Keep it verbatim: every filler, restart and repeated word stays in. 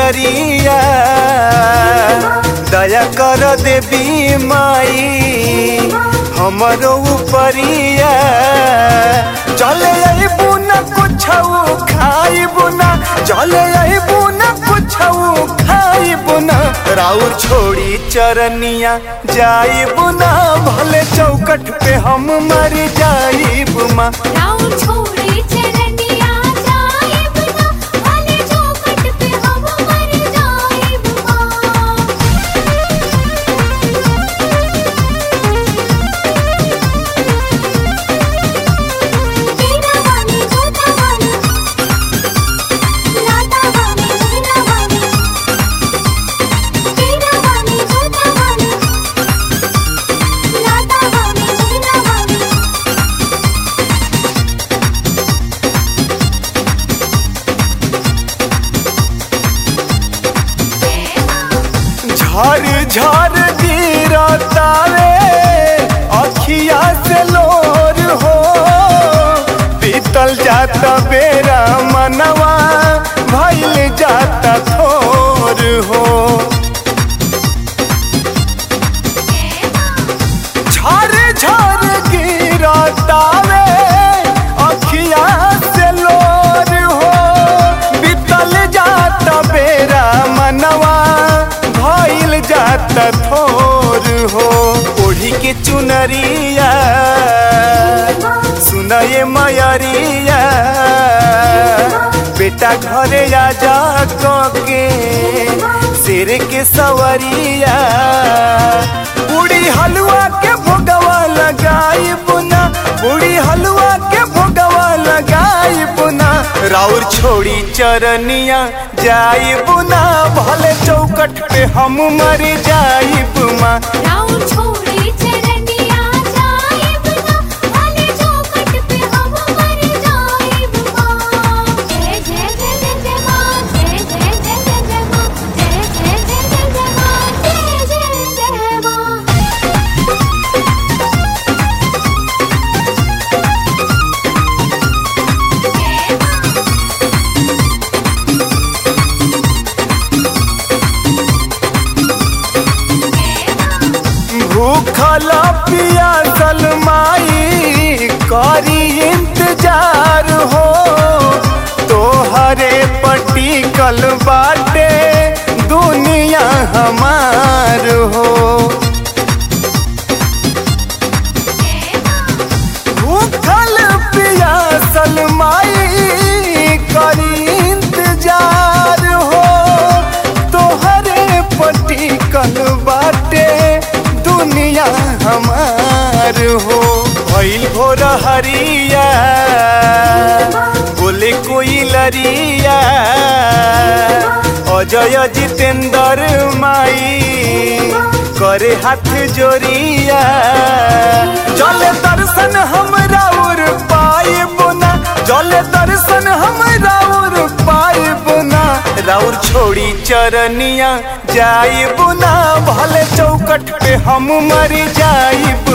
नजरिया दया कर देवी माई हमरो उपरिया चले अबू न कुछ खाइबू ना चले अबू न कुछ खाइबू ना राउर छोड़ी चरनिया जाइबू ना भले चौकट पे हम मर जाइबू माँ राउर छोड़ी चरनिया जाइबू ना भले चौकट पे हम मर जाइबू माँ। बीना वाली जोता वाली लाता वाली बीना वाली बीना वाली जोता वाली लाता वाली बीना वाली। झर झर गिरतावे अखिया से लोर हो बीतल जाता बेरा मनवा भइल जाता थोर हो झर झर गिरतावे अखिया से लोर हो बीतल जाता बेरा मनवा भइल जाता थोर हो ओढ़ी के चुनरिया सुनाए मयरिया बेटा घरे आजा के शेर के सवरिया पूरी हलवा के भोगवा लगाई बुना पूरी हलवा के भोगवा लगाई बुना राउर छोड़ी चरनिया जाई बुना भले चौकट पे हम मर जाइब माँ राउर छोड़ी चरनिया जाइबू ना भले चौकट पे हम मर जाइबू माँ। जय जय जय जय जय माँ जय जय जय जय जय माँ जय जय जय जय जय माँ जय जय जय माँ। भूखल पियासल माई करी इंतजार हो तोहरे पटिकल बाटे दुनिया हमार हो भूखल पियासल माई करी इंतजार हो तोहरे पटिकल बाटे दुनिया हमार हो भइल भोर हरिया बोले कोई लरिया अजय जितेंद्र माई करे हाथ जोरिया जले दर्शन हम राउर पाए बुना जले दर्शन हम राउर पाए बुना राउर छोड़ी चरनिया जाई बुना भले चौकट पे हम मर जाइब